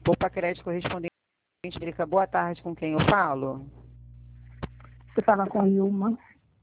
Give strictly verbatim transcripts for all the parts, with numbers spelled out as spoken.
Poupa Crédito correspondente América. Boa tarde, com quem eu falo? Você fala com Ilma.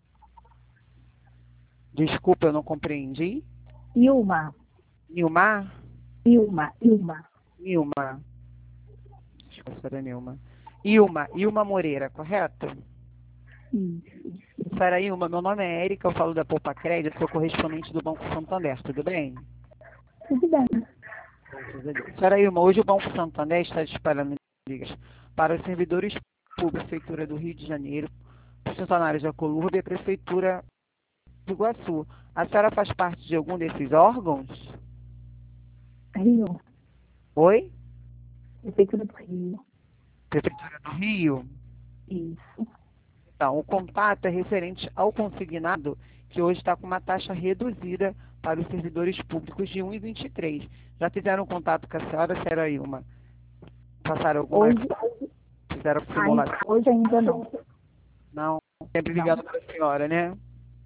Desculpa, eu não compreendi. Ilma. Nilmar? Ilma, Ilma. Nilma. Acho que a senhora é Nilma. Ilma, Ilma Moreira, correto? Isso. Senhora Ilma, meu nome é Érica, eu falo da Poupa Crédito, sou correspondente do Banco Santander, tudo bem? Tudo bem. Senhora Ilma, hoje o Banco Santander está disparando ligas para os servidores públicos da Prefeitura do Rio de Janeiro, os funcionários da Colurb e a Prefeitura do Iguaçu. A senhora faz parte de algum desses órgãos? Rio. Oi? Prefeitura do Rio. Prefeitura do Rio? Isso. Então, o contato é referente ao consignado, que hoje está com uma taxa reduzida para os servidores públicos de um vírgula vinte e três. Já fizeram contato com a senhora, senhora Ilma? Passaram alguma... Hoje, Fizeram ainda, simulação? hoje ainda não. Não, sempre Não. ligado para a senhora, né?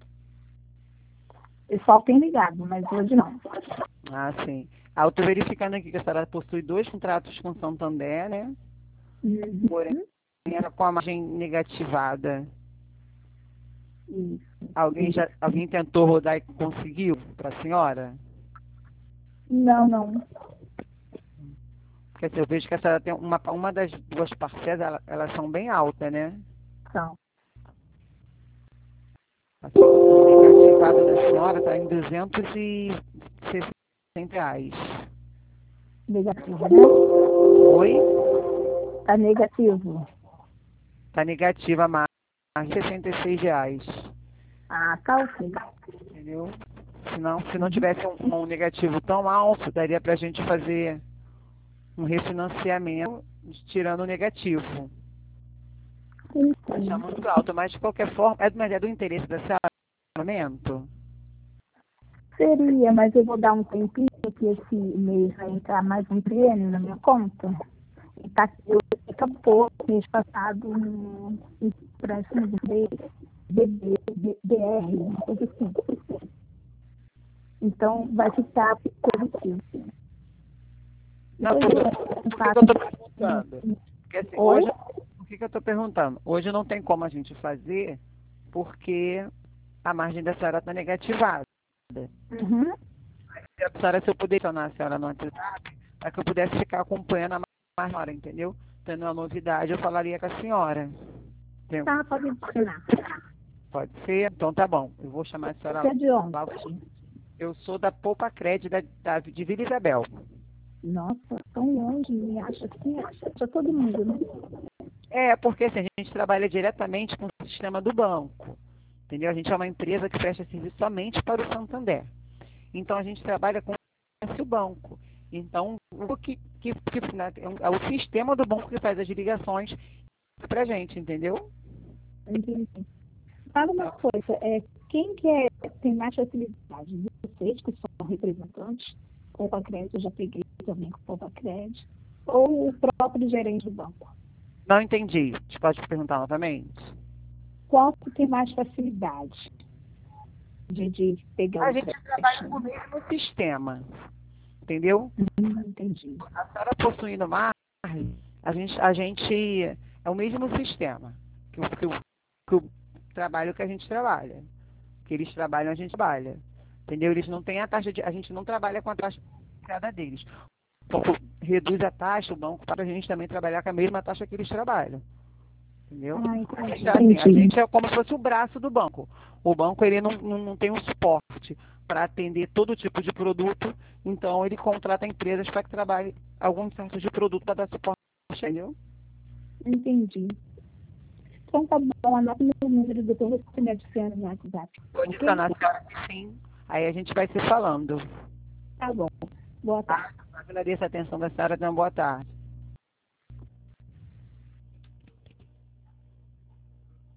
O pessoal tem ligado, mas hoje não. Ah, sim. Ah, eu estou verificando aqui que a senhora possui dois contratos com Santander, né? Uhum. Porém, era com a margem negativada. Isso. Alguém, já, alguém tentou rodar e conseguiu para a senhora? Não, não. Porque assim, eu vejo que a senhora tem uma, uma das duas parcelas, ela- elas são bem altas, né? São. A negativada da senhora está em duzentos e sessenta reais. Negativo, né? Oi? Tá negativo. Está negativa a margem de sessenta e seis reais. Ah, tá ok. Entendeu? Se não, se não tivesse um, um negativo tão alto, daria para a gente fazer um refinanciamento tirando o negativo. Sim, Está sim. muito alto, mas de qualquer forma, é, mas é do interesse da senhora o momento? Seria, mas eu vou dar um tempinho que esse mês vai entrar mais um prêmio na minha conta. E tá, eu acabou mês passado um empréstimo de B B, B R, uma coisa assim. Então vai ficar positivo. Não, Depois por, eu por que, que faço. eu estou perguntando? Porque assim, Oi? hoje, por que, que eu estou perguntando? Hoje não tem como a gente fazer, porque a margem da senhora está negativada. Uhum. Se a senhora, se eu puder acionar a senhora no WhatsApp, para que eu pudesse ficar acompanhando a mais hora, entendeu? Tendo uma novidade, eu falaria com a senhora. Entendeu? Tá, pode ensinar. Pode ser? Então tá bom. Eu vou chamar a senhora Você é de onde? lá. Eu sou da Poupa Crédito da, da, de Vila Isabel. Nossa, tão longe, me acha que acha todo mundo, né? É, porque assim, a gente trabalha diretamente com o sistema do banco. Entendeu? A gente é uma empresa que presta serviço somente para o Santander. Então a gente trabalha com o banco. Então, o que, que, que né, é o sistema do banco que faz as ligações para a gente, entendeu? Entendi. Fala uma coisa, é, quem que é, tem mais facilidade? Vocês que são representantes, Poupa Crédito, eu já peguei também com Poupa Crédito, ou o próprio gerente do banco? Não entendi. Você pode perguntar novamente? Qual que tem mais facilidade de, de pegar A o gente trabalha com o empréstimo? mesmo sistema, entendeu? Hum, entendi. A senhora possuindo margem, a gente, a gente é o mesmo sistema que o, que o, que o trabalho que a gente trabalha. Que eles trabalham, a gente trabalha. Entendeu? Eles não têm a taxa de. A gente não trabalha com a taxa de entrada deles. O banco reduz a taxa, o banco para a gente também trabalhar com a mesma taxa que eles trabalham. Entendeu? Ah, A entendi. gente, assim, a gente é como se fosse o braço do banco. O banco ele não, não, não tem um suporte para atender todo tipo de produto, então ele contrata empresas para que trabalhe algum certo de produto para dar suporte, entendeu? Entendi. Então tá bom, anota meu número, depois você me adiciona no WhatsApp. Pode Ok? adicionar, senhora, que sim. Aí a gente vai se falando. Tá bom. Boa tarde. Agradeço a atenção da senhora, então boa tarde.